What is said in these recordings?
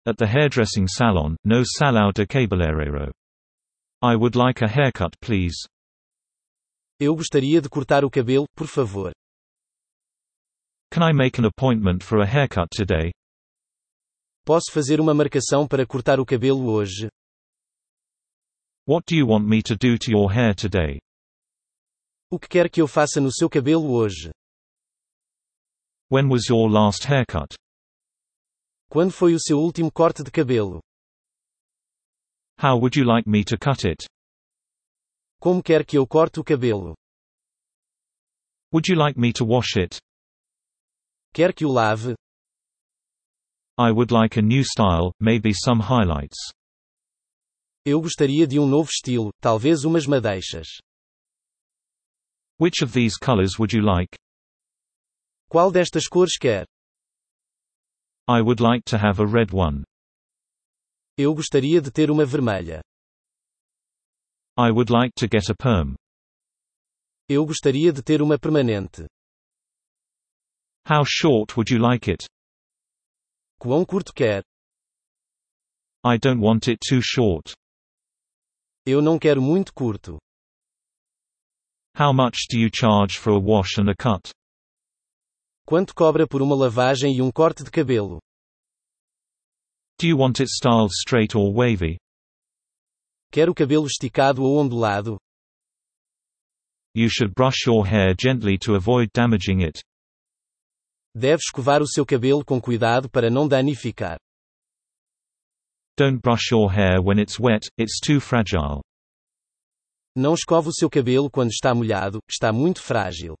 At the hairdressing salon, no salão de cabeleireiro. I would like a haircut, please. Eu gostaria de cortar o cabelo, por favor. Can I make an appointment for a haircut today? Posso fazer uma marcação para cortar o cabelo hoje? What do you want me to do to your hair today? O que quer que eu faça no seu cabelo hoje? When was your last haircut? Quando foi o seu último corte de cabelo? How would you like me to cut it? Como quer que eu corte o cabelo? Would you like me to wash it? Quer que o lave? I would like a new style, maybe some highlights. Eu gostaria de um novo estilo, talvez umas madeixas. Which of these colors would you like? Qual destas cores quer? I would like to have a red one. Eu gostaria de ter uma vermelha. I would like to get a perm. Eu gostaria de ter uma permanente. How short would you like it? Quão curto quer? I don't want it too short. Eu não quero muito curto. How much do you charge for a wash and a cut? Quanto cobra por uma lavagem e um corte de cabelo? Do you want it styled straight or wavy? Quer o cabelo esticado ou ondulado? You should brush your hair gently to avoid damaging it. Deve escovar o seu cabelo com cuidado para não danificar. Don't brush your hair when it's wet, it's too fragile. Não escove o seu cabelo quando está molhado, está muito frágil.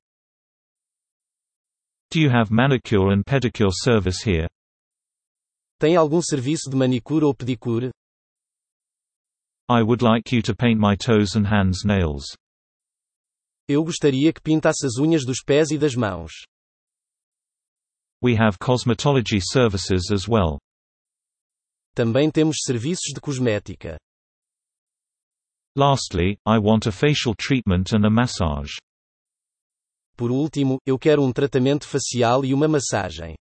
Do you have manicure and pedicure service here? Tem algum serviço de manicure ou pedicure? I would like you to paint my toes and hands nails. Eu gostaria que pintasse as unhas dos pés e das mãos. We have cosmetology services as well. Também temos serviços de cosmética. Lastly, I want a facial treatment and a massage. Por último, eu quero um tratamento facial e uma massagem.